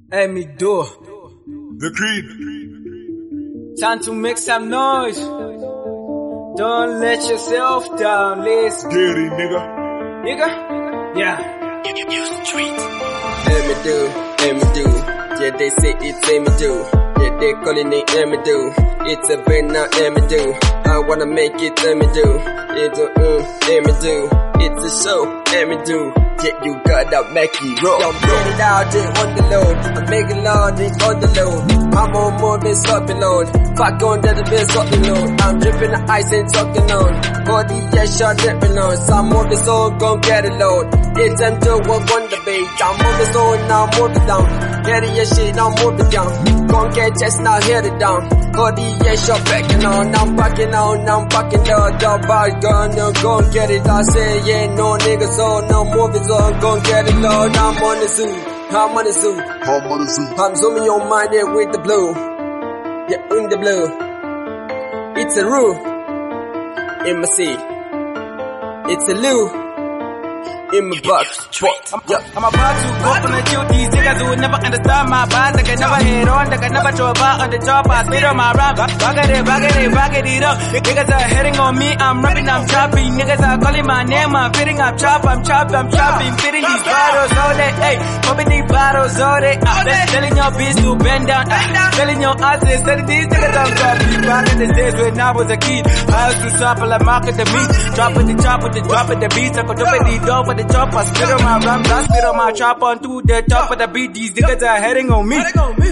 Let me do it. The Creed. Time to make some noise. Don't let yourself down. Let's Get it, nigga. nigga. Yeah. Amidu. Yeah, they say it's Amidu. Yeah, they calling it Amidu. It's a band now, Amidu. I wanna make it Amidu. It's a Amidu. It's a show, Amidu. Yeah, you gotta make it roll. Yo, get it out there on the load. I'm making loud, it's on the load. I'm on more than something load. Fuck on that, the best something load. I'm dripping the ice and talking on. Body, yeah, shot dripping on. Some more the soul, gon' get it load. It's time to work on the beat. I'm on the soul, now move it down. Get it, your shit, now move it down. Gon' get chest, now hit it down. Body, yeah, shot backing on. I'm backing on, I'm backing down. The bar gonna gon' get it. I say, yeah, no nigga, so no move it, so gon' get it load. I'm on the zoo, I'm on the zoo. I'm zooming on my head with the blue. Yeah, in the blue. It's a rule in my sea. It's a loo in my box. I'm about to open and shoot these niggas who would never understand my bars. They can never hit on, they can never throw a bar on the top. I spit on my rap, back it up. Niggas are hitting on me, I'm rapping, I'm chopping. Niggas are calling my name, I'm fitting, I'm chopping. Fitting these bottles all day, ayy. Popping these bottles all day. Telling your bitch to bend down, telling your asses, telling these niggas I'm dropping. Back in the days when I was a kid, I used to shop like market the meat. Dropping the chop with the drop of the beats. I could drop the door for the chop. I spit on my rhymes, I spit on my chop onto the top of the beat. These niggas are heading on me.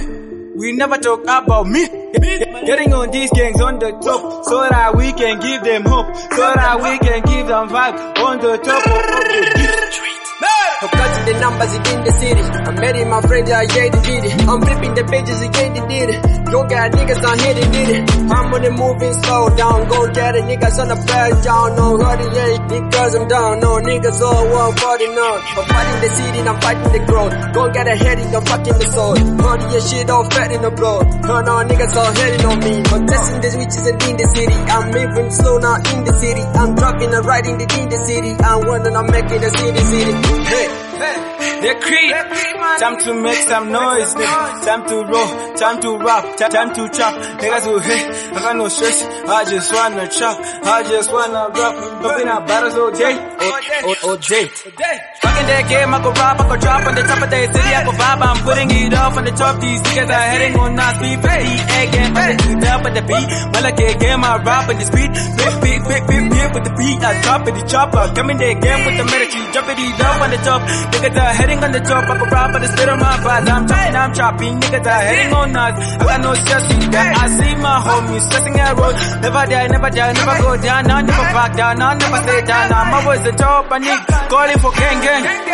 We never talk about me. Getting on these gangs on the top, so that we can give them hope, so that we can give them vibe on the top of the beat. I'm clutching the numbers again the city. I'm meeting my friends, yeah, they did it. I'm flipping the pages again, they did it. Go get niggas on here, they did it. I'm on the moving slow down. Go get it, niggas on the back down. No hurry, yeah, because I'm down. No niggas all one fighting on. I'm fighting the city, I'm fighting the growth. Go get a head in the fucking the soul. Party your shit all fat in the blood. Turn on niggas all heading on me. I'm testing the switches and in the city. I'm moving slow now in the city. I'm dropping and riding the in the city. I'm winning, I'm making the city. Hey. The Creed, time to make some noise, nigga. Time to roll, time to rap, time to chop. Niggas who hit, I got no stress. I just wanna chop, I just wanna rap. Bumping out battles all day, all day. Fucking that game, I go rap, I go drop on the top of the city, I go vibe. I'm putting it off on the top. These niggas are heading on our speed, 50 again, on the top of the beat. Well, like a game, I rap in the speed, beat with the beat. I drop it, the chopper, coming there again with the medicine, jumping it up on the top. Niggas are heading on the top, I go rap on the spit on my bars. I'm chopping, niggas are heading on us. I got no stress in that. I see my homies stressing at road. Never die, never go down. I never back down, I never stay down. I'm always the top, I need calling for gang.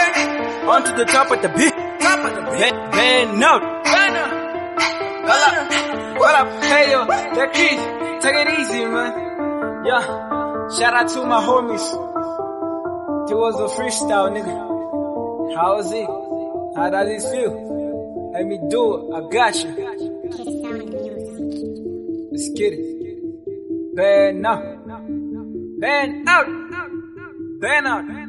On to the top of the beat. Bend out. What up, hey yo, the Creed, take it easy, man. Yeah, shout out to my homies. It was a freestyle, nigga. How was it? How does it feel? Let me do it. I got you. Let's get it. Bend out. Bend out. Bend out.